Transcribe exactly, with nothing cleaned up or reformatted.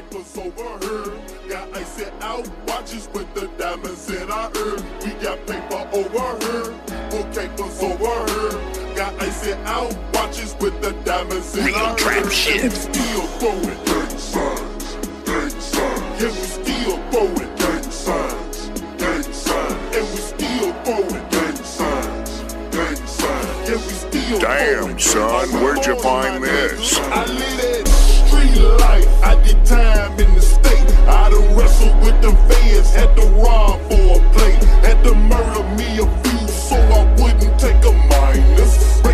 papers over here. Got icy out watches with the diamonds in our ear. We got paper over here. Book papers over here. Got icy out watches with the diamonds in Real our ear. trap shit. And we still throwing gang signs, gang signs. Yeah, we still throwing gang signs, gang signs. And we still throwing gang signs, gang signs. Yeah, we still Damn, son, where'd you find this? I live that street life. I did time in the state. I done wrestled with the feds. Had to rob for a plate. Had to murder me a few so I wouldn't take a minus.